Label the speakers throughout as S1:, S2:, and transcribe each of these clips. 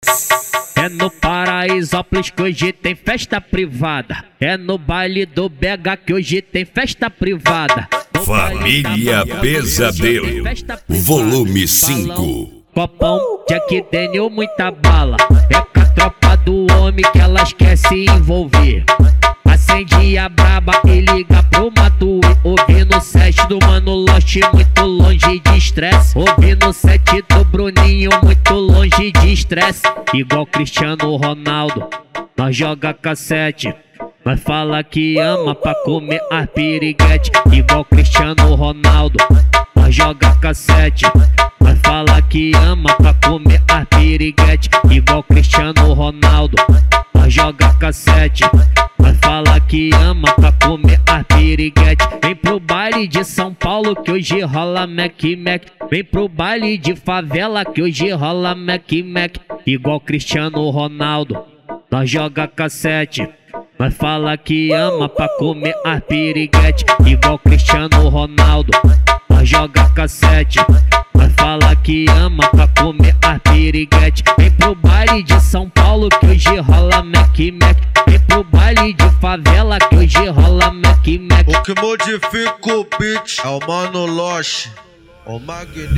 S1: É no Paraisópolis que hoje tem festa privada. É no baile do BH que hoje tem festa privada.
S2: Família Pesadelo, volume 5.
S1: Copão, Jack Daniel, muita bala. É com a tropa do homem que elas quer se envolver. Acende a braba e liga pro Matue. Ouvindo o set do Mano Lost, muito longe de estresse. Ouvindo o set do Bruninho, muito longe de estresse. Igual Cristiano Ronaldo, nós joga cassete. Nós fala que ama pra comer as piriguete. Igual Cristiano Ronaldo, nós joga cassete. Nós fala que ama pra comer as piriguete. Igual Cristiano Ronaldo, nós joga cassete. Nós fala que ama pra comer as piriguete. Vem pro baile de São Paulo que hoje rola Mac Mac. Vem pro baile de favela que hoje rola Mac Mac. Igual Cristiano Ronaldo, nós joga cassete. Nós fala que ama pra comer as piriguete. Igual Cristiano Ronaldo, nós joga cassete. Nós fala que ama pra comer as piriguete. Vem pro baile de São Paulo que hoje rola Mac Mac. Vem pro baile de favela que hoje rola Mac Mac.
S3: O que modifica o beat é o Mano Lost, o Magnífico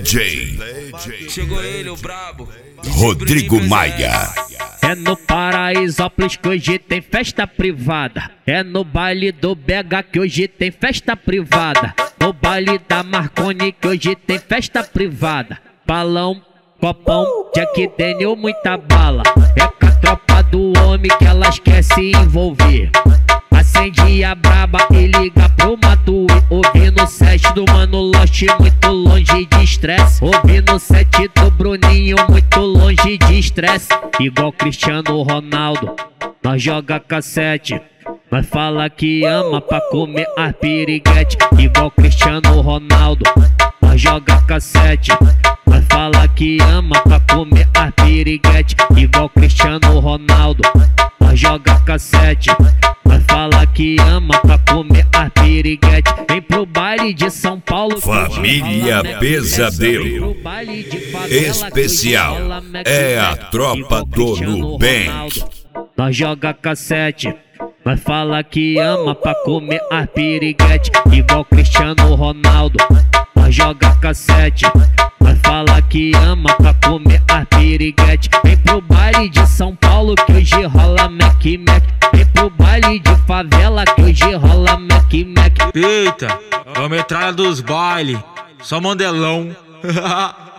S2: DJ
S4: Chegou ele, o brabo
S2: Rodrigo Maia.
S1: É no Paraisópolis que hoje tem festa privada. É no baile do BH que hoje tem festa privada. No baile da Marconi que hoje tem festa privada. Balão, copão, Jack Daniel, muita bala. É com a tropa do homem que elas quer se envolver. Acende a braba e liga pro Matue. Ouvindo o set do Mano Lost, muito longe de estresse. Ouvindo o set do Bruninho, muito longe de estresse. Igual Cristiano Ronaldo, nós joga cassete. Nós fala que ama pra comer as piriguete. Igual Cristiano Ronaldo, nós joga cassete. Nós fala que ama pra comer as piriguete. Igual Cristiano Ronaldo, nós joga cassete. Nós fala que ama pra comer as piriguete. Vem pro baile de São Paulo.
S2: Família Pesadelo especial é a tropa do Nubank.
S1: Nós joga cassete. Nós fala que ama pra comer as piriguete. Igual Cristiano Ronaldo, nós joga cassete. Nós fala que ama pra comer as piriguete. Vem pro baile de São Paulo que hoje rola Mac Mac. Vem pro baile de favela que hoje rola Mac Mac.
S4: Eita, é a metralha dos baile, só mandelão.